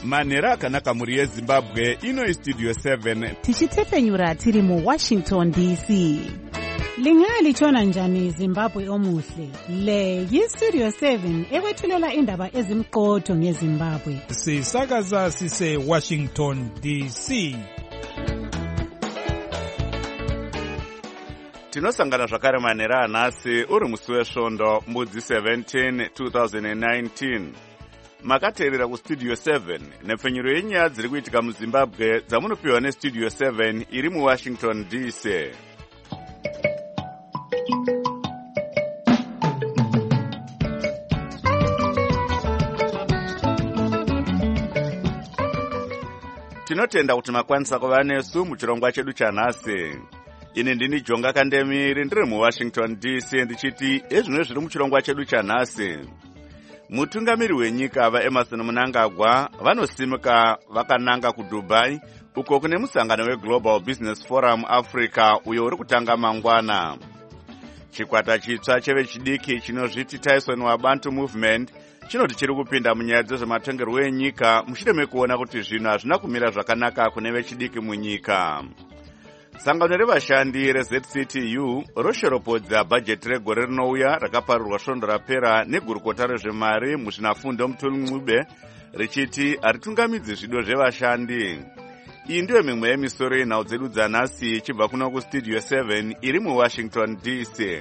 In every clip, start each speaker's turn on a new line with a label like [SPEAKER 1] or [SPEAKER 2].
[SPEAKER 1] manhero akanaka mhuri yezimbabwe. Ino Studio 7
[SPEAKER 2] tichitepfenyura tiri muWashington DC. Lingalitshona njani Zimbabwe omuhle? Le yiStudio 7 ekwethulela indaba ezimqotho ngeZimbabwe.
[SPEAKER 3] Sisakaza sise Washington DC.
[SPEAKER 1] tinosangana zvakare manhero anhasi uri musi wesvondo mbudzi 17 2019. Makateerera kuStudio 7 nepfenyuro yenyaya dziri kuitika muZimbabwe dzamunopiwa neStudio 7 iri muWashington DC. Tinotenda kuti makwanisa kuva nesu muchirongwa chedu chanhasi. Ini ndini Jonga Kandemiri ndiri muWashington DC ndichiti ezvino zviri muchirongwa chedu chanhasi. Mutungamiri wenyika vaEmerson Mnangagwa vanosimuka vakananga kuDubai uko kune musangano weGlobal Business Forum Africa uyo uri kutanga mangwana. Chikwata chitsva chevechidiki chinozviti Tyson Wabantu Movement chinoti chiri kupinda munyaya dzezvematongerwo enyika mushure mekuona kuti zvinhu hazvina kumira zvakanaka kune vechidiki munyika. Sangano revashandi reZCTU roshoropodza bhajeti regore rinouya rakaparirwa svondo rapera negurukota rezvemari muzvinafundo Mutulumube richiti haritungamidzi zvido zvevashandi. Iyi ndiyo mimwe yemisoro yenhau dzedu dzanhasi ichibva kuno kuStudio 7 iri muWashington DC.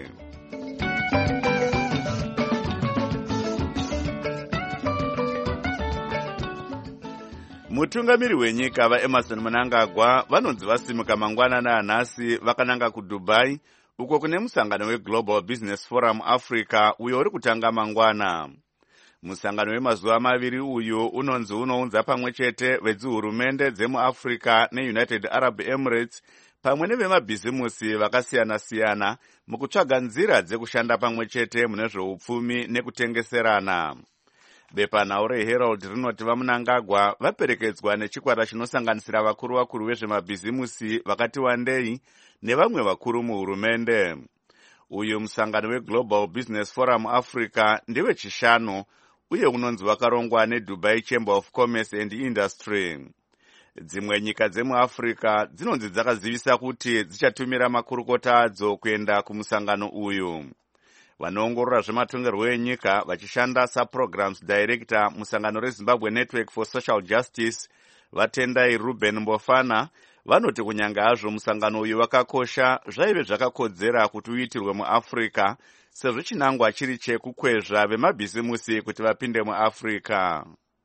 [SPEAKER 1] Mutungamiri wenyika vaEmerson Mnangagwa vanonzi vasimuka mangwanana anhasi vakananga kuDubai uko kune musangano weGlobal Business Forum Africa uyo uri kutanga mangwana. Musangano wemazuva maviri uyu unonzi unounza pamwe chete vedzihurumende dzemuAfrica neUnited Arab Emirates pamwe nevemabhizimusi vakasiyana-siyana mukutsvaga nzira dzekushanda pamwe chete mune zveupfumi nekutengeserana. Bepanhau reHerald rinoti vaMnangagwa vaperekedzwa nechikwata chinosanganisira vakuru vezvemabhizimusi vakati wandei nevamwe vakuru muhurumende. Uyu musangano weGlobal Business Forum Africa ndiwe chishanu uye unonzi wakarongwa neDubai Chamber of Commerce and Industry. Dzimwe nyika dzemuAfrica dzinonzi dzakazivisa kuti dzichatumira makurukota adzo kuenda kumusangano uyu. Vanoongorora zvematongerwo enyika vachishanda saprograms director musangano reZimbabwe Network for Social Justice vatendai Ruben Mbofana vanoti kunyanga hazvo musangano uyu wakakosha zvaive zvakakodzera kuti uitirwe muAfrica sezvo chinangwa chiri chekukwezva vemabhizimusi kuti vapinde muAfrica.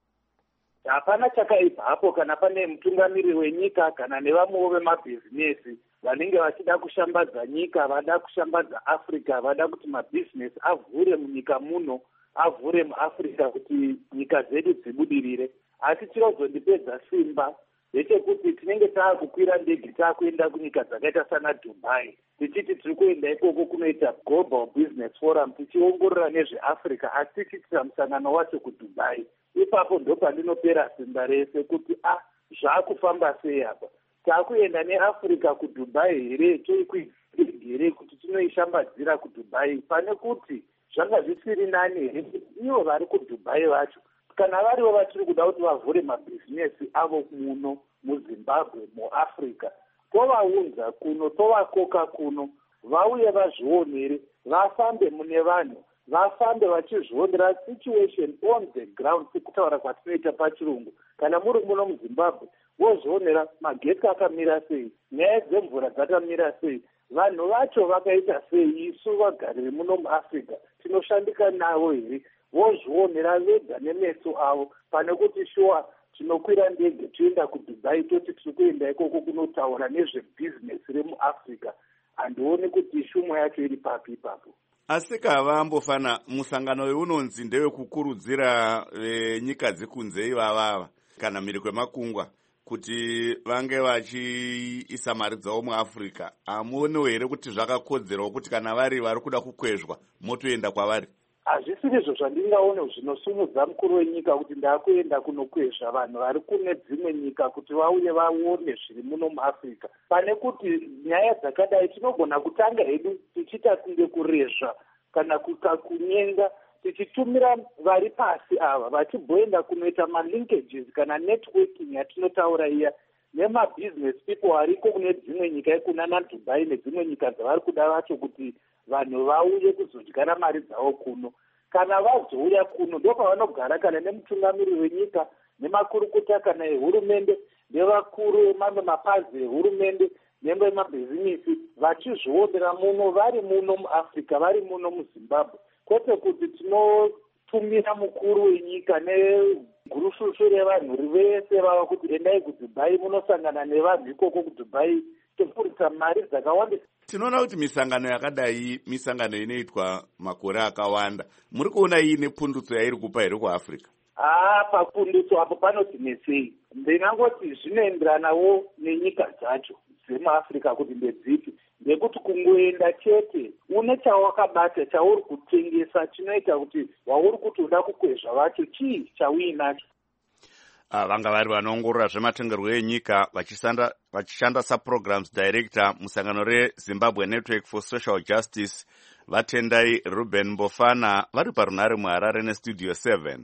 [SPEAKER 4] Hapana chakaipa hapo kana pane mutungamiri wenyika kana nevamwewo vemabhizinesi vanenge vachida kushambadza nyika, vada kushambadza Africa, vada kuti mabhizinesi avhure munyika muno, avhure muAfrica kuti nyika dzedu dzibudirire. Asi chinozondipedza simba ndechekuti tinenge taakukwira ndege taakuenda kunyika dzakaita sana Dubai tichiti tiri kuenda ikoko kunoita Global Business Forum tichiongorora nezveAfrica asi tichiitira musangano wacho kuDubai. Ipapo ndo pandinopera simba rese kuti zvakufamba sei apa. Taakuenda neAfrica kuDubai here, toikuigere kuti tinoishambadzira kuDubai pane kuti zvanga zvisiri nani here ivo vari kuDubai vacho kana varivo vachiri kuda kuti vavhure mabhizinesi avo muno muZimbabwe muAfrica tovaunza kuno tovakoka kuno vauye vazvionere vafambe mune vanhu vafambe vachizvionera situation on the ground sekutaura kwatinoita pachirungu kana muri muno muZimbabwe vozvionera magetsi akamira sei nyaya dzemvura dzakamira sei vanhu vacho vakaita sei isu vagari muno muAfrica tinoshandika navo here vozvionera vega nemeso avo pane kuti shuwa tinokwira ndege toenda kuDubai toti tiri kuenda ikoko kunotaura nezvebhizinesi remuAfrica handioni kuti shumo yacho iri papi ipapo.
[SPEAKER 1] Asi kava Mbofana musangano weunonzi ndewekukurudzira nyika dzekunze ivava kana mhiri kwemakungwa kuti vange vachiisa mari dzavo muAfrica, hamuonewo here kuti zvakakodzerawo kuti kana vari kuda kukwezva motoenda kwavari?
[SPEAKER 4] Hazvisiri izvo zvandingaone zvinosumudza mukuru wenyika kuti ndakuenda kunokwezva vanhu vari kune dzimwe nyika kuti vauye vaone zviri muno muAfrica. Pane kuti nyaya dzakadai tinogona kutanga hedu tichita kunge kurezva kana kunyenga tichitumira vari pasi ava vachimboenda kunoita malinkages kana networking yatinotaura iya nemabusiness people ariko kune dzimwe nyika kunana Dubai nedzimwe nyika dzavari kuda vacho kuti vanhu vauye kuzodyara mari dzavo kuno. Kana vazouya kuno ndopavanogara kana nemutungamiri wenyika nemakurukota kana ehurumende nevakuru vemamwe mapazi ehurumende nemabhizinisi vachizviomera muno vari muno muAfrica vari muno muZimbabwe, kwete kuti tinotumira mukuru wenyika negurushushu revanhu vese vava kuti endai kuDubai munosangana nevanhu ikoko kuDubai tofurisa mari dzakawanda.
[SPEAKER 1] Tinoona kuti misangano yakadai misangano inoitwa makore akawanda, muri kuona iine pundutso yairi kupa here kuAfrica?
[SPEAKER 4] Papundutso apo panotinetsei. Ndinangoti zvinoenderanawo nenyika dzacho dzemuAfrica kuti ndedzipi, ndekuti kungoenda chete une chawakabata chauri kutengesa chinoita kuti wauri kuti uda kukwezva vacho chii chauinacho.
[SPEAKER 1] Vanga vari vanoongorora zvematongerwo enyika vachishanda saprograms director musangano reZimbabwe Network for Social Justice vaTendai Ruben Mbofana vari parunhare muHarare neStudio 7.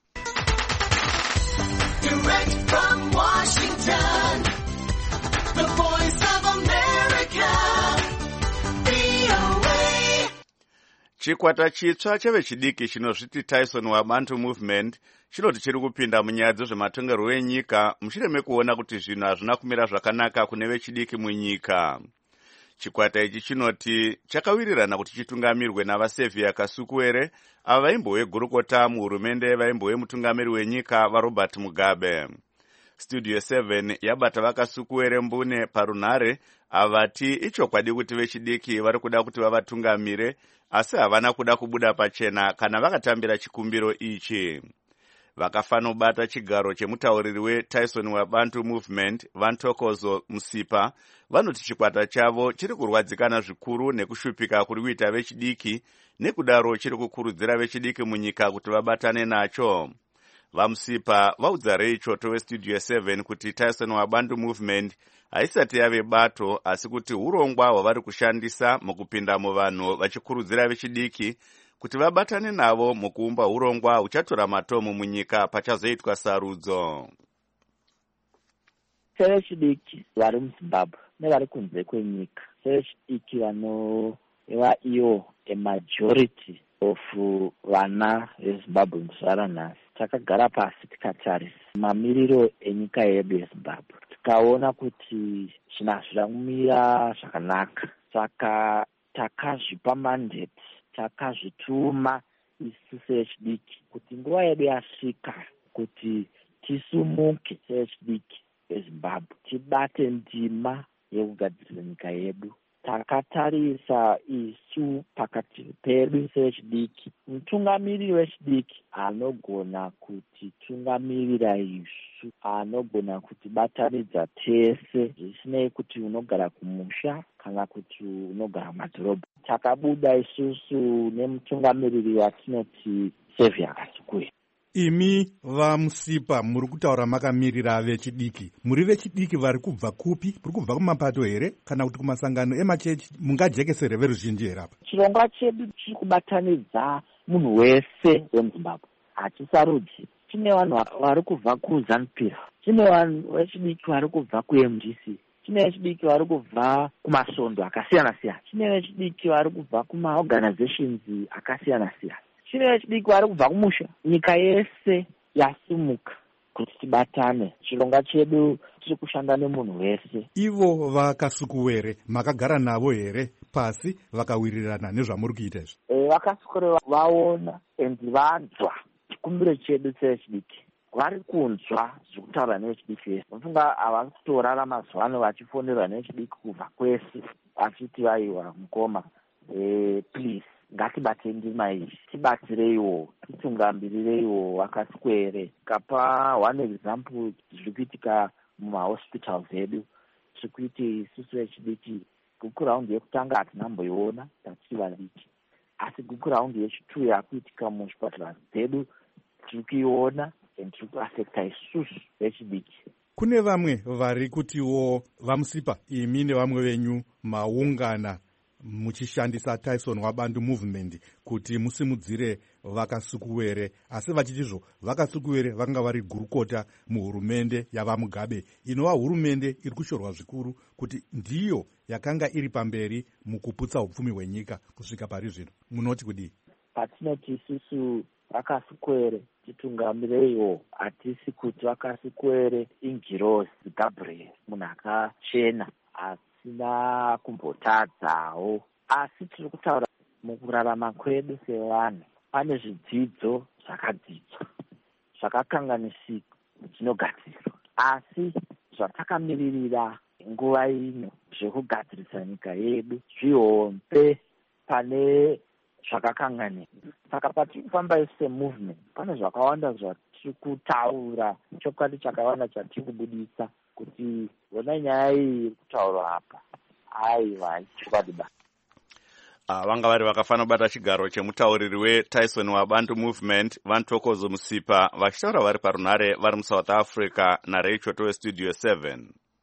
[SPEAKER 1] Direct from Washington, the voice of America, VOA. Chikwata chitsva chevechidiki chinozviti Tyson waBantu Movement chinoti chiri kupinda munyaya dzezvematongerwo enyika mushure mekuona kuti zvinhu hazvina kumira zvakanaka kune vechidiki munyika. Chikwata ichi chinoti chakawirirana kuti chitungamirwe navaSevia Kasukuwere ava vaimbove gurukota muhurumende vaimbove mutungamiri wenyika vaRobert Mugabe. Studio 7 yabata vaKasukuwere mbune parunhare avati ichokwadi kuti vechidiki vari kuda kuti vavatungamire asi havana kuda kubuda pachena kana vakatambira chikumbiro ichi. Vakafanobata chigaro chemutauriri weTyson waBantu Movement Vantokozo Musipa vanoti chikwata chavo chiri kurwadzikana zvikuru nekushupika kuri kuita vechidiki, nekudaro chiri kukurudzira vechidiki munyika kuti vabatane nacho. VaMusipa vaudza Ray Choto weStudio 7 kuti Tyson waBantu Movement haisati yave bato asi kuti urongwa hwavari kushandisa mukupinda muvanhu vachikurudzira vechidiki kuti vabatane navo mukuumba urongwa huchatora matomo munyika pachazoitwa sarudzo.
[SPEAKER 5] Sevechidiki vari muZimbabwe nevari kunze kwenyika, sevechidiki vanova iyo majority of vana veZimbabwe muzvara nhasi, takagara pasi tikatarisa mamiriro enyika yedu yeZimbabwe tikaona kuti zvinhu hazvina kumira zvakanaka, saka takazvipa mandate, takazvituma isu sevechidiki kuti nguva yedu yasvika kuti tisumuke sevechidiki veZimbabwe tibate ndima yekugadzirira nyika yedu. Takatarisa isu pakati pedu sevechidiki mutungamiriri wechidiki anogona kuti tungamirira isu, anogona kuti batanidza tese zvisinei kuti unogara kumusha kana kuti unogara mumadhorobha. Takabuda isusu nemutungamiriri watinoti Sevia Kasukuwere.
[SPEAKER 3] Imi vaMusipa muri kutaura makamirira vechidiki, muri vechidiki vari kubva kupi? Muri kubva kumapato here kana kuti kumasangano emachechi? Mungajekesere veruzhinji here apa?
[SPEAKER 5] Chirongwa chedu chiri kubatanidza munhu wese wemuZimbabwe, hatisarudzi. Tine vanhu vari kubva kuZANU-PF, tine vanhu vechidiki vari kubva kuMDC, tine vechidiki vari kubva kumasondo akasiyana siyana, tine vechidiki vari kubva kumaorganizations akasiyana siyana, tine vechidiki vari kubva kumusha. Nyika yese yasumuka kuti tibatane. Chirongwa chedu tiri kushanda nemunhu wese.
[SPEAKER 3] Ivo vaKasukuwere makagara navo here pasi vakawirirana nezvamuri kuita izvi?
[SPEAKER 5] VaKasukuwere vaona endi vanzwa chikumbiro chedu sevechidiki, vari kunzwa zvekutaura nevechidiki vese. Mufunga havasi kutorara mazuva ano vachifonerwa nevechidiki kubva kwese vachiti vaiwa mukoma, please ngatibate ndima iyi, tibatireiwo, titungambirireiwo VaKasukuwere. Kapa one example zviri kuitika mumahospitals edu, zviri kuiti isusu vechidiki guku raundi yekutanga hatinamboiona tachiri vadiki, asi guku raundi yechitu yakuitika muzvipatara dzedu tiri kuiona and tiri kuafekta isusu vechidiki.
[SPEAKER 3] Kune vamwe vari kutiwo vaMusipa, imi nevamwe venyu maungana muchishandisa Tyson Wabantu Movement kuti musimudzire vakasukuwere, asi vachitizvo vakasukuwere vanga vari gurukota muhurumende yavaMugabe, inova hurumende iri kushorwa zvikuru kuti ndiyo yakanga iri pamberi mukuputsa upfumi hwenyika kusvika pari zvino. Munoti kudii?
[SPEAKER 5] Patinoti isusu vakasukuwere titungamireiwo, hatisi kuti vakasukuwere ingirozi Gabriel, munhu akachena asina kumbotadzawo, asi tiri kutaura mukurarama kwedu sevanhu pane zvidzidzo zvakadzidzwa zvakakanganisika zvinogadzirwa, asi zvatakamiririra nguva ino zvekugadzirisa nyika yedu zvihombe pane zvakakanganika. Saka patiri kufamba semovement pane zvakawanda zvatiri kutaura, chokwadi chakawanda chatiri kubudisa kuti vona nyaya iyi iri kutaurwa apa aiwa chokwadi ba.
[SPEAKER 1] Vanga vari vakafana kubata chigaro chemutauriri weTyson Wabantu Movement Vantokozo Musipa vachitaura vari parunhare vari muSouth Africa naRachel weStudio 7.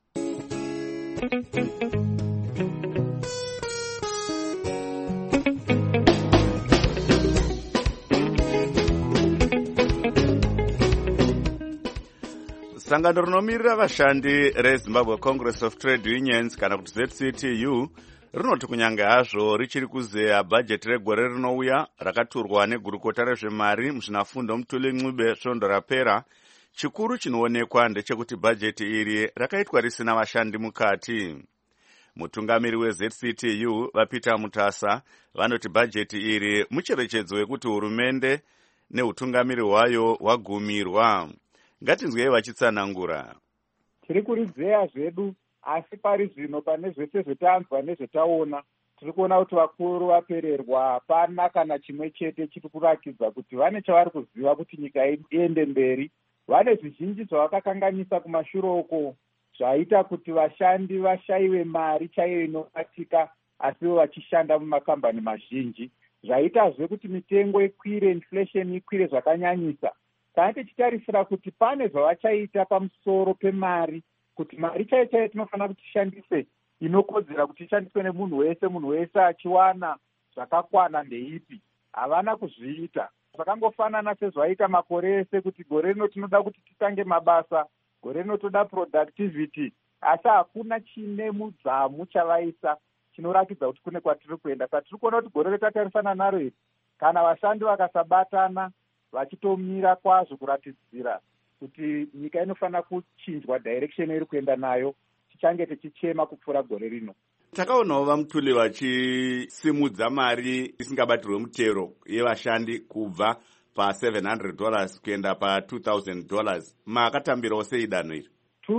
[SPEAKER 1] Sangano rinomirira vashandi reZimbabwe Congress of Trade Unions kana kuti ZCTU rinoti kunyange hazvo richiri kuzeya bhajeti regore rinouya rakaturwa negurukota rezvemari muzvinafundo Mutuli Ncube svondo rapera, chikuru chinoonekwa ndechekuti bhajeti iri rakaitwa risina vashandi mukati. Mutungamiri weZCTU vaPeter Mutasa vanoti bhajeti iri mucherechedzo wekuti hurumende neutungamiri hwayo hwagumirwa. Ngatinzwei vachitsanangura.
[SPEAKER 4] Tiri kurizeya zvedu, asi pari zvino pane zvese zvetanzwa nezvetaona tiri kuona kuti vakuru vapererwa, hapana kana chimwe chete chiri kurakidza kuti vane chavari kuziva kuti nyika iende mberi. Vane zvizhinji zvavakakanganisa kumashure uko zvaita kuti vashandi vashayiwe mari chaiyo inobatika, asiwo vachishanda mumakambani mazhinji. Zvaitazve kuti mitengo ikwire, inflation ikwire zvakanyanyisa. Kana tichitarisira kuti pane zvavachaita pamusoro pemari, kuti mari chaiyo chaiyo tinofanira kuti tishandise inokodzera kuti ishandiswe nemunhu wese achiwana zvakakwana ndeipi, havana kuzviita. Zvakangofanana sezvaita makore ese kuti gore rino tinoda kuti titange mabasa, gore rino toda productivity, asi hakuna chine mudzamu chavaisa chinorakidza kuti kune kwatiri kuenda. Saka tiri kuona kuti gore retatarisana naro iri, kana vashandi vakasabatana vachitomira kwazvo kuratidzira kuti nyika inofanira kuchinjwa direction iri kuenda nayo, tichange tichichema kupfuura gore rino.
[SPEAKER 1] Takaonawo vaMutuli vachisimudza mari isingabatirwe mutero yevashandi kubva pa$700 kuenda pa$2,000. Makatambirawo sei danho iri?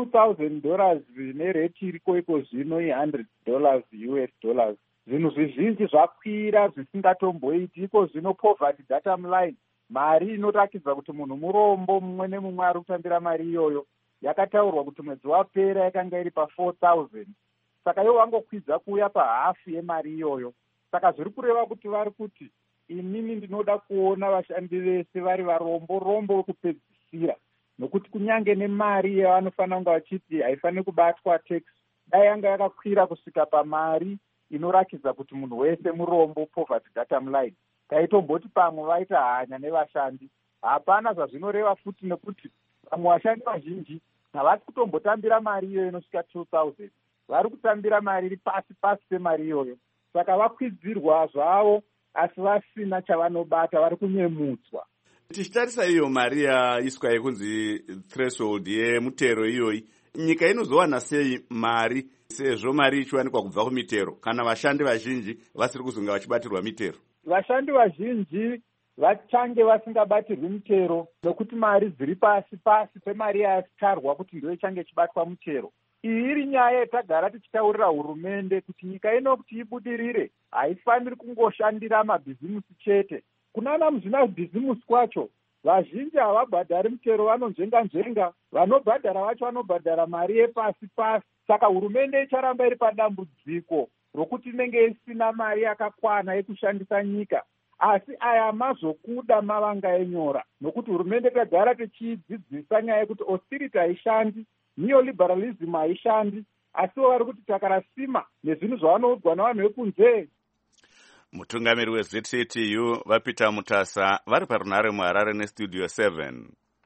[SPEAKER 4] $2,000 nereti iriko iko zvino $100 US. Zvinhu zvizhinji zvakwira zvisingatomboiti. Iko zvino poverty datum line, mari inorakidza kuti munhu murombo mumwe nemumwe ari kutambira mari iyoyo, yakataurwa kuti mwedzi wapera yakanga iri pa$4,000. Saka iwo wangokwidza kuuya pahafu yemari iyoyo. Saka zviri kureva kuti vari kuti inini ndinoda kuona vashandi vese vari varombo wekupedzisira, nokuti kunyange nemari yavanofanira kunge vachiti haifaniri kubatwa tax, dai yanga yakakwira kusvika pamari inorakidza kuti munhu wese murombo, poverty datum line, taitomboti pamwe vaita hanya nevashandi. Hapana zvazvinoreva futi, nekuti pamwe vashandi vazhinji havasi kutombotambira mari iyoyo inosvika $2,000, vari kutambira mari iri pasi pemari iyoyo. Saka vakwidzirwa zvavo, asi vasina chavanobata, vari kunyemudzwa.
[SPEAKER 1] Tichitarisa iyo mari yaiswa yekunzi threshold yemutero iyoyi, nyika inozowana sei mari sezvo mari ichiwanikwa kubva kumitero kana vashandi vazhinji vasiri kuzonga vachibatirwa mitero?
[SPEAKER 4] Vashandi vazhinji vachange vasingabatirwi mitero nokuti mari dziri pasi pemari yasitarwa kuti ndio ichange ichibatwa mutero. Iyi iri nyaya yatagara tichitaurira hurumende kuti nyika ino kuti ibudirire haifaniri kungoshandira mabhizimusi chete. Kunana muzvinabhizimusi kwacho vazhinji havabhadhari mutero, vanonzvenga, vanobhadhara vacho vanobhadhara mari yepasi. Saka hurumende icharamba iri padambudziko rokuti inenge isina mari yakakwana yekushandisa nyika. Asi aya mazokuda mavanga enyora, nokuti hurumende tagara tichidzidzisa nyaya yekuti austerity haishandi, neoliberalism haishandi. asiwo vari kuti takarasima nezvinhu zvavanoudzwa navanhu vekunze.
[SPEAKER 1] Mutungamiri weZCTU vaPeter Mutasa vari parunhare muHarare neStudio 7.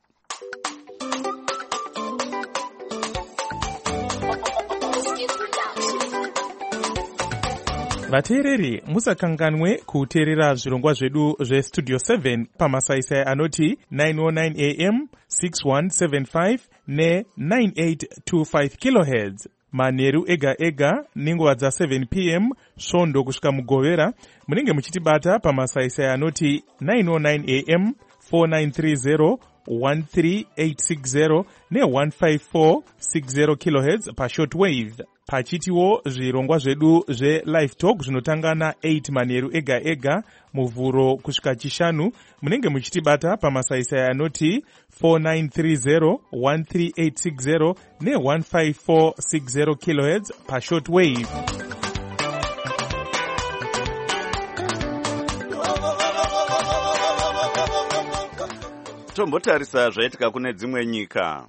[SPEAKER 6] vateereri musakanganwe kuteerera zvirongwa zvedu zvestudio 7 pamasaisai anoti 909 am 6175 ne9825 kilohertz manheru ega ega nenguva dza7 pm svondo kusvika mugovera. munenge muchitibata pamasaisai anoti 909 am 4930 13860 ne15460 kilohertz pashortwave. pachitiwo zvirongwa zvedu zvelive talk zvinotanga na8 manheru ega ega muvhuro kusvika chishanu. munenge muchitibata pamasaisai anoti 4930 13860 ne15460 kilohertz pashortwave.
[SPEAKER 1] Tombotarisa zvaitika kune dzimwe nyika.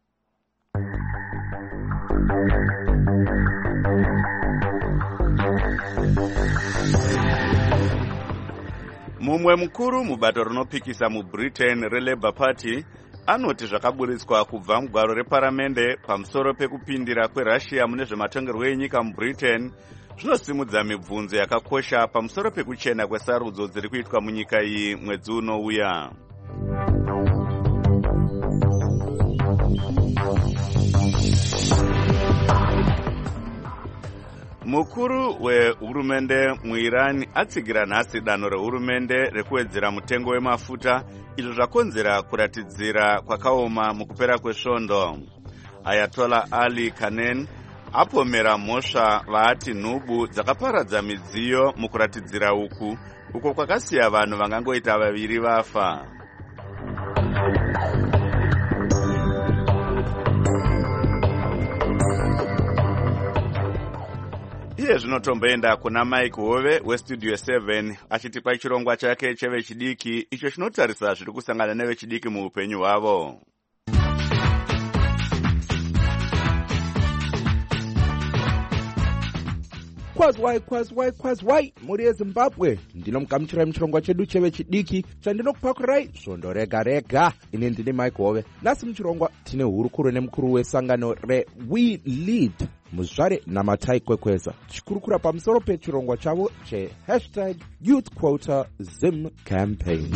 [SPEAKER 1] Mumwe mukuru mubato rinopikisa muBritain reLabour Party anoti zvakaburitswa kubva mugwaro reparamende pamusoro pekupindira kweRussia mune zvematongerwo enyika muBritain zvinosimudza mibvunzo yakakosha pamusoro pekuchena kwesarudzo dziri kuitwa munyika iyi mwedzi unouya. Mukuru wehurumende muIran atsigira nhasi danho rehurumende rekuwedzera mutengo wemafuta, izvo zvakonzera kuratidzira kwakaoma mukupera kwesvondo. Ayatollah Ali Khamenei apomera mhosva vaati nhubu dzakaparadza midziyo mukuratidzira uko kwakasiya vanhu vangangoita 2 vafa. Iye zvinotomboenda kuna Mike Hove weStudio 7 achitipa chirongwa chake chevechidiki icho chinotarisa zviri kusangana nevechidiki muupenyu hwavo.
[SPEAKER 7] Kwazwai muri yeZimbabwe ndinomugamuchirai muchirongwa chedu chevechidiki chandinokupakurai svondo rega. Ine ndine Mike Hove. Nhasi muchirongwa tine hurukuro nemukuru wesangano reWe Lead muzvare Namatai Kwekweza chikurukura pamusoro pechirongwa chavo #YouthQuotaZim campaign.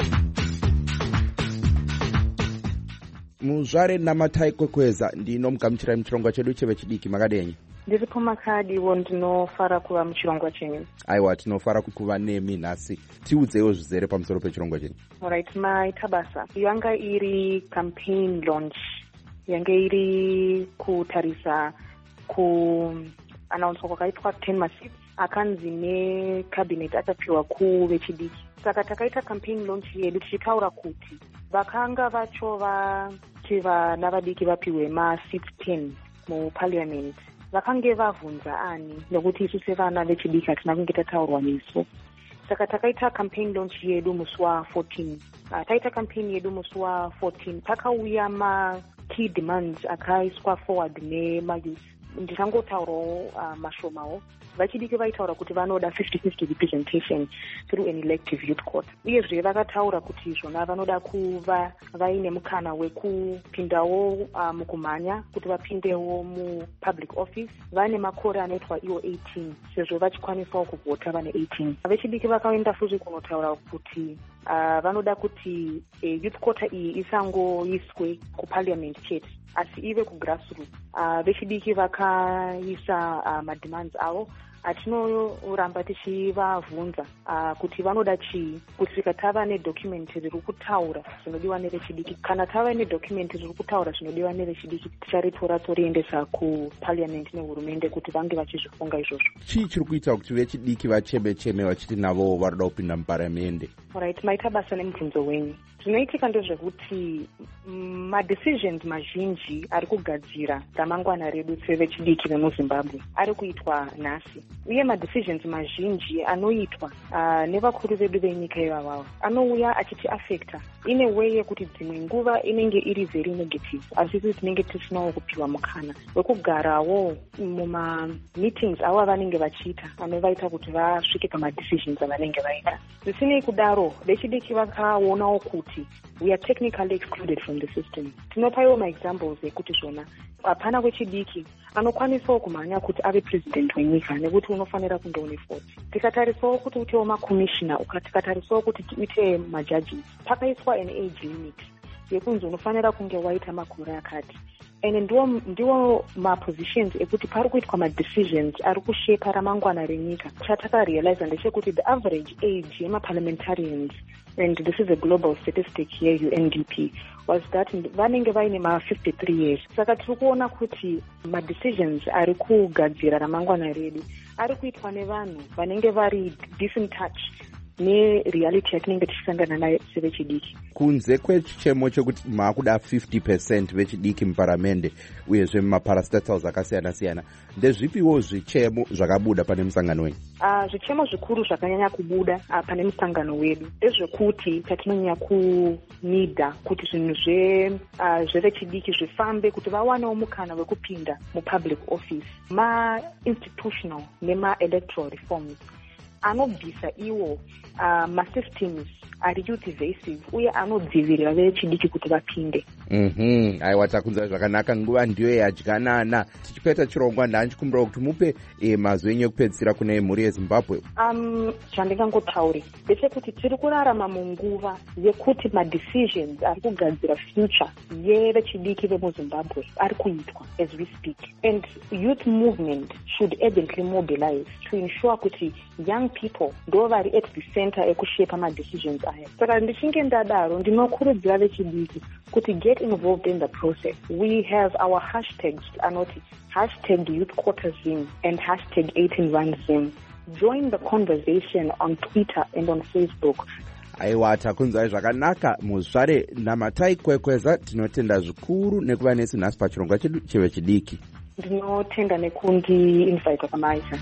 [SPEAKER 7] Muzvare Namatai Kwekweza ndinomugamuchirai muchirongwa chedu chevechidiki. Makadenyi?
[SPEAKER 8] Ndiri pamakadiwo ndinofara kuva muchirongwa chenyu.
[SPEAKER 7] Aiwa, tinofara kuva nemi nhasi. Tiudzewo zvizere pamusoro pechirongwa chenyu.
[SPEAKER 8] Alright, maita basa yanga iri campaign launch, yanga iri kutarisa kuanaunswa kwakaitwa 10 masits akanzi necabinet achapiwa kuvechidiki. Saka takaita campaign launch yedu tichitaura kuti vakanga vacho vana vadiki vapiwe masits 10 muparliament vakange vavhunza ani nekuti isu sevana vechidiki hatina kunge tataurwa nesu. Saka takaita campaign launch yedu musi wa14. Taita campaign yedu musi wa14 takauya key demands akaiswa forward nemayouth. Ndichangotaurawo mashomawo. Vachidiki vaitaura kuti vanoda 50-50 representation through an elective youth court. Uyezve vakataura kuti zvona vanoda kuva vaine mukana wekupindawo mukumhanya kuti vapindewo mupublic office vane makore anoitwa iwo 18 sezvo vachikwanisawo kuvhota vane 18. Vechidiki vakaenda futi kunotaura kuti vanoda kuti youth court iyi isangoiswe kuparliament chete asi ive kugrassroots. Vechidiki vakaisa mademands avo atinoramba tichivabvunza kuti vanoda chii, kusvika tava nedocument riri kutaura zvinodiwa nevechidiki. Kana tava nedocument riri kutaura zvinodiwa nevechidiki ticharitora toriendesa kuparliament nehurumende kuti vange vachizvifunga izvozvo.
[SPEAKER 7] Chii chiri kuita kuti vechidiki vacheme vachiti navo varoda kupinda muparliament?
[SPEAKER 8] Alright, maita basa nemubvunzo wenyu. zvinoitika ndezvekuti madecisions mazhinji ari kugadzira ramangwana redu sevechidiki vemuzimbabwe ari kuitwa nhasi, uye madecisions mazhinji anoitwa nevakuru vedu venyika ivavavo anouya achitiafecta ine way yekuti dzimwe nguva inenge iri very negative, asi tinenge tisinawo kupiwa mukana wekugarawo muma-meetings avo avanenge vachiita anovaita kuti vasvike pamadecisions avanenge vaita. Zvisinei kudaro, vechidiki vakaonawo kuti we are technically excluded from the system. Tinopaiwo maexamples ekuti zvona hapana wechidiki anokwanisawo kumhanya kuti ave president wenyika nekuti unofanira kunge une 40. Tikatarisawo kuti uitewo makomishina, tikatarisawo kuti tiite majudges, pakaiswa an age limit yekunzi unofanira kunge waita makore akati. And ndiwo mapositions ekuti pari kuitwa madecisions ari kushepa ramangwana renyika. Chatakarealiza ndechekuti the average age yema-parliamentarians, and this is a global statistic here, UNDP, was that vanenge vaine ma-53 years. Saka tiri kuona kuti madecisions ari kugadzira ramangwana redu ari kuitwa nevanhu vanenge vari disenctouch nereality yatinenge tichisangana nayo sevechidiki.
[SPEAKER 7] Kunze kwechichemo chekuti maakuda 50% vechidiki muparamende uyezve mumaparastatals akasiyana-siyana, ndezvipiwo zvichemo zvakabuda pane musangano wenyu?
[SPEAKER 8] Zvichemo zvikuru zvakanyanya kubuda pane musangano wedu ndezvekuti tatinonyanya kunidha kuti zvinhu zvevechidiki zvifambe, kuti vawanewo mukana wekupinda mupublic office, ma-institutional nema-electoral reforms anobvisa iwo masystems ari youth evasive uye anodzivirira vechidiki kuti vapinde.
[SPEAKER 7] Aiwa, takunzwa zvakanaka. Nguva ndiyo yadyanana. Tichipeta chirongwa ndanchikumbira kuti mupe mazwi enyu ekupedzisira kune mhuri yeZimbabwe.
[SPEAKER 8] Chandingangotauri ndechekuti tiri kurarama munguva yekuti madecisions ari kugadzira future yevechidiki vemuzimbabwe ari kuitwa as we speak, and youth movement should urgently mobilize to ensure kuti young people ndo vari at the center ekushepa madecisions aya. Saka ndichinge ndadaro ndinokurudzira vechidiki kuti get involved in the process. We have our hashtags anoti #YouthQuarterZim and #18RunZim. Join the conversation on Twitter and on Facebook.
[SPEAKER 7] Aiwa, takunzwai zvakanaka. Muzvare Namatai Kwekweza, tinotenda zvikuru nekuva nesi nhasi pachirongwa chedu chevechidiki.
[SPEAKER 8] Ndinotenda nekundiinvita pamaita.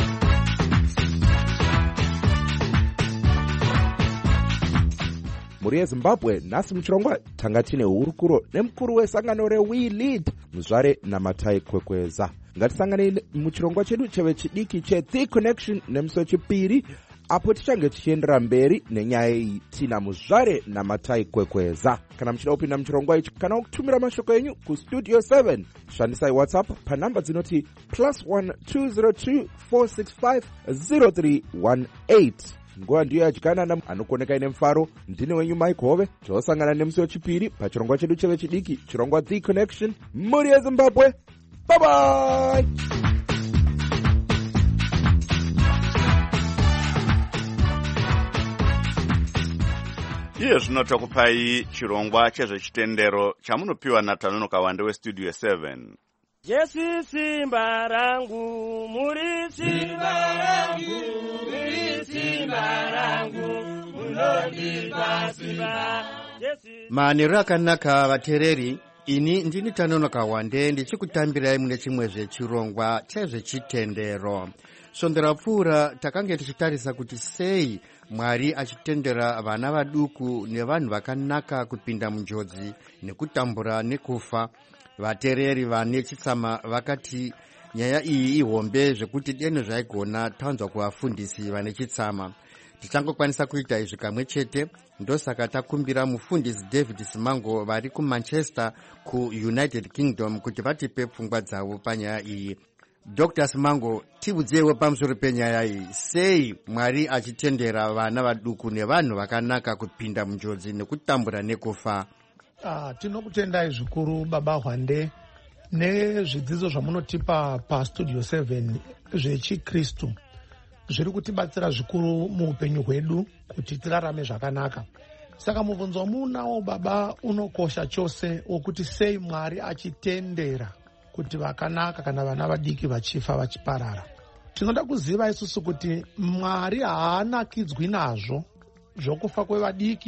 [SPEAKER 7] Mhuri yeZimbabwe, nhasi muchirongwa tanga tine hurukuro nemukuru wesangano reWe Lead, Muzvare Namatai Kwekweza. Ngatisanganei muchirongwa chedu chevechidiki cheThe Connection nemusi wechipiri, apo tichange tichiendera mberi nenyaya iyi. Tina Muzvare Namatai Kwekweza. Kana muchida kupinda muchirongwa ichi kana kutumira mashoko enyu kustudio 7, shandisai WhatsApp panhamba dzinoti +1 202 465 0318. Nguva ndiyo yadyanana, anokoneka ine mufaro. Ndine wenyu Mike Hove. Tosangana nemusi wechipiri pachirongwa chedu chevechidiki, chirongwa The Connection, mhuri yeZimbabwe. Bye bye.
[SPEAKER 1] Iye zvino tokupai chirongwa chezvechitendero chamunopiwa naTanonoka Wande westudio 7.
[SPEAKER 9] Jesu simba rangu, muri simba rangu, muri simba rangu, munondipa simba.
[SPEAKER 10] Manero akanaka vateereri, ini ndini Tanonoka Wande ndichikutambirai mune chimwe zvechirongwa chezvechitendero. Sondera pfuura takange tichitarisa kuti sei Mwari achitendera vana vaduku nevanhu vakanaka kupinda munjodzi nekutambura nekufa. Vateereri vane chitsama vakati nyaya iyi ihombe zvekuti deno zvaigona tanzwa kuvafundisi vane chitsama. Tichangokwanisa kuita izvi kamwe chete, ndosaka takumbira mufundisi David Simango vari kuManchester kuUnited Kingdom kuti vatipe pfungwa dzavo panyaya iyi. Dr. Simango, tiudzewo pamusoro penyaya iyi. Sei Mwari achitendera vana vaduku nevanhu vakanaka kupinda munjodzi nekutambura nekufa?
[SPEAKER 11] Tinokutendai zvikuru baba Hwande nezvidzidzo zvamunotipa pastudio 7 zvechikristu. Zviri kutibatsira zvikuru muupenyu hwedu kuti tirarame zvakanaka. Saka mubvunzo munawo baba unokosha chose wokuti sei Mwari achitendera kuti vakanaka kana vana vadiki vachifa vachiparara. Tinoda kuziva isusu kuti Mwari haanakidzwi nazvo zvokufa kwevadiki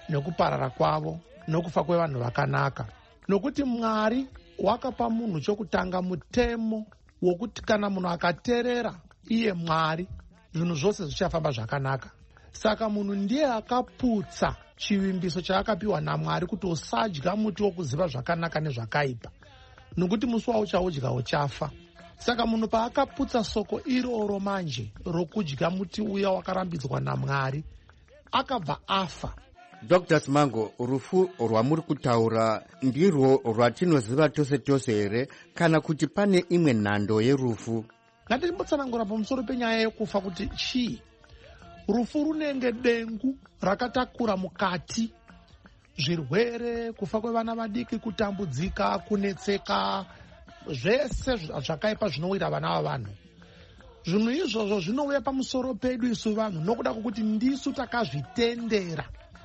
[SPEAKER 11] nekuparara kwavo nokufa kwevanhu vakanaka, nokuti Mwari wakapa munhu chokutanga mutemo wokuti kana munhu akateerera iye Mwari zvinhu zvose zvichafamba zvakanaka. Saka munhu ndiye akaputsa chivimbiso chaakapiwa naMwari kuti usadya muti wokuziva zvakanaka nezvakaipa, nokuti musi wauchaudya uchafa. Saka munhu paakaputsa soko iroro manje rokudya muti uya wakarambidzwa naMwari, akabva afa.
[SPEAKER 10] Dr. Simango, rufu rwamuri kutaura ndirwo rwatinoziva tose tose here, kana kuti pane imwe nhando yerufu?
[SPEAKER 11] Ngatimbotsanangura pamusoro penyaya yekufa kuti chii. Rufu runenge dengu rakatakura mukati zvirwere, kufa kwevana vadiki, kutambudzika, kunetseka, zvese zvakaipa zvinowira vana vavanhu. Zvinhu izvozvo zvinouya pamusoro pedu isu vanhu nokuda kwokuti ndisu takazvitendera.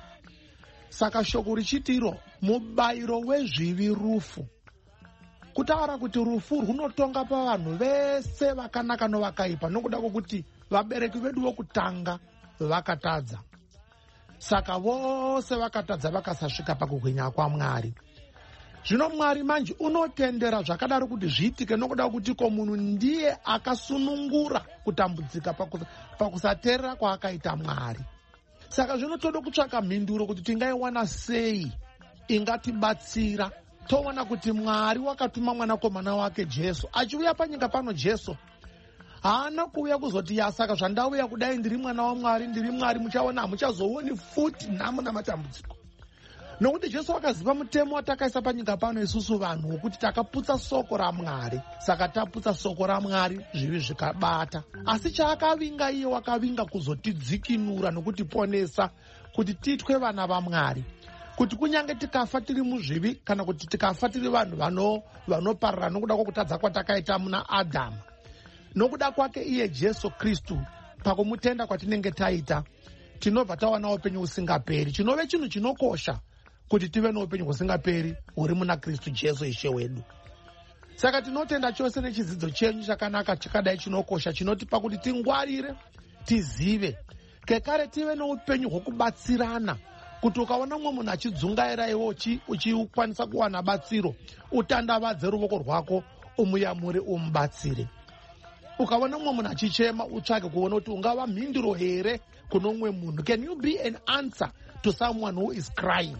[SPEAKER 11] Saka shoko richitiro mubayiro wezvivi rufu, kutaura kuti rufu runotonga pavanhu vese vakanaka novakaipa nokuda kwokuti vabereki vedu vokutanga vakatadza. Saka vose vakatadza vakasasvika pakubwinya kwaMwari. Zvino Mwari manje unotendera zvakadaro kuti zviitike nokuda kwokuti ko munhu ndiye akasunungura kutambudzika pakusateerera kwaakaita Mwari. Saka zvinotoda kutsvaka mhinduro kuti tingaiwana sei ingatibatsira. Toona kuti Mwari wakatuma mwanakomana wake Jesu. Achiuya panyika pano Jesu haana kuuya kuzoti saka zvandauya kudai ndiri mwana waMwari, ndiri Mwari, muchaona hamuchazooni futi nhamo namatambudziko. Nokuti Jesu akaziva mutemo watakaisa panyika pano isusu vanhu wokuti takaputsa soko raMwari. Saka taputsa soko raMwari zvivi zvikabata. Asi chaakavinga iye wakavinga kuzotidzikinura nokutiponesa kuti titwe vana vaMwari. Kuti kunyange tikafa tiri muzvivi kana kuti tikafa tiri vanhu vanoparara nokuda kwokutadza kwatakaita muna Adhamu, nokuda kwake iye Jesu Kristu pakumutenda kwatinenge taita, tinobva tawana upenyu usingaperi. Chinove chinhu chinokosha kuti tive noupenyu husingaperi huri muna Kristu Jesu Ishe wedu. Saka tinotenda chose nechidzidzo chenyu chakanaka chakadai chinokosha chinotipa kuti tingwarire, tizive, kekare tive noupenyu hwokubatsirana, kuti ukaona mumwe munhu achidzungaira iwe uchikwanisa kuwana batsiro, utandavadze ruoko rwako umuyamure umubatsire. Ukaona mumwe munhu achichema, utsvake kuona kuti ungava mhinduro here kuno umwe munhu. Can you be an answer to someone who is crying?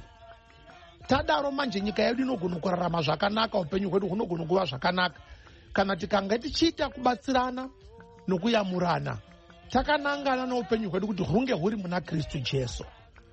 [SPEAKER 11] Tadaro manje nyika yedu inogona kurarama zvakanaka, upenyu hwedu hunogona kuva zvakanaka kana tikanga tichiita kubatsirana nokuyamurana, takanangana noupenyu hwedu kuti hunge huri muna Kristu Jesu.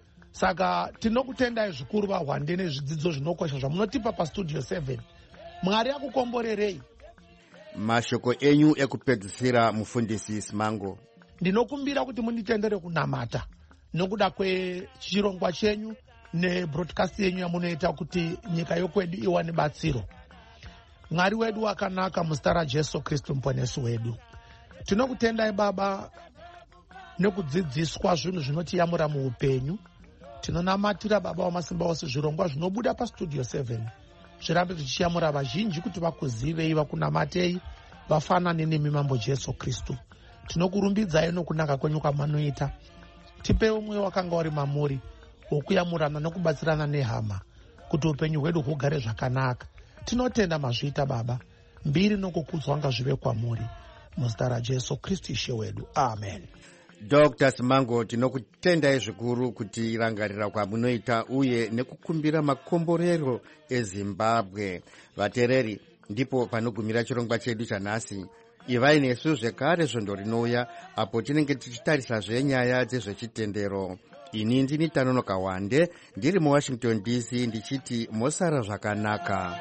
[SPEAKER 11] Saka tinokutendai zvikuru vaHwande nezvidzidzo zvinokosha zvamunotipa pastudio 7. Mwari akukomborerei.
[SPEAKER 10] Mashoko enyu ekupedzisira, mufundisi Simango.
[SPEAKER 11] Ndinokumbira kuti munditendere kunamata nokuda kwechirongwa chenyu nebroadcast yenyu yamunoita kuti nyika yokwedu iwane batsiro. Mwari wedu wakanaka, muzita raJesu Kristu muponesi wedu. Tinokutendai Baba nekudzidziswa zvinhu zvinotiyamura muupenyu. Tinonamatira Baba wamasimba ose zvirongwa zvinobuda pastudio 7 zvirambe zvichiyamura vazhinji kuti vakuzivei, vakunamatei, vafanane nemi Mambo Jesu Kristu. Tinokurumbidzai nokunaka kwenyu kwamanoita. Tipewo mweya wakanga uri mamuri wokuyamurana nokubatsirana nehama kuti upenyu hwedu hugare zvakanaka. Tinotenda mazviita Baba. Mbiri nokukudzwa ngazvive kwamuri muzita raJesu Kristu Ishe wedu. Amen.
[SPEAKER 10] Dr. Simango, tinokutendai zvikuru kuti rangarira kwamunoita uye nekukumbira makomborero eZimbabwe. Vateereri, ndipo panogumira chirongwa chedu chanhasi. Ivai nesu zvekare svondo rinouya apo tinenge tichitarisa zvenyaya dzezvechitendero. Ini ndini Tanonoka Wande, ndiri muWashington DC, ndichiti mosara zvakanaka.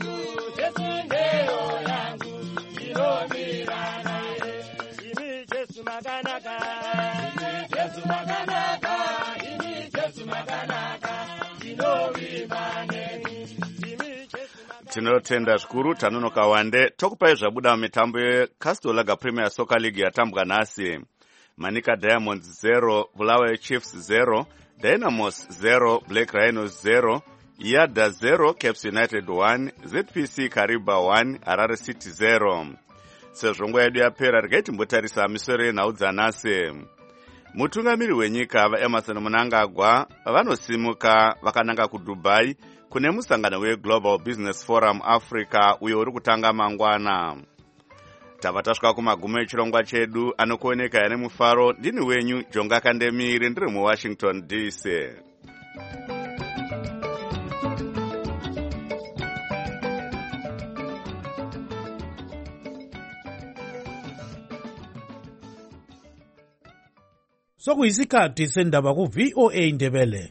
[SPEAKER 1] Tinotenda zvikuru Tanonoka Wande. Tokupai zvabuda mumitambo yeCastle Lager Premier Soccer League yatambwa nhasi. Manika Diamonds 0, Bulawayo Chiefs 0, Dynamos 0, Black Rhinos 0, Yada 0, Caps United 1, ZPC Kariba 1, Harare City 0. Sezvo nguva yedu yapera, regai timbotarisa misoro yenhau dzanhasi. mutungamiri wenyika vaemerson mnangagwa vanosimuka vakananga kudubai kune musangano weglobal business forum africa uyo uri kutanga mangwana. Tava tasvika kumagumo echirongwa chedu anokuoneka nemufaro. Ndini wenyu Jonga Kandemiri, ndiri muWashington DC.
[SPEAKER 12] Sokuyisikhathi sendaba ku VOA Ndebele.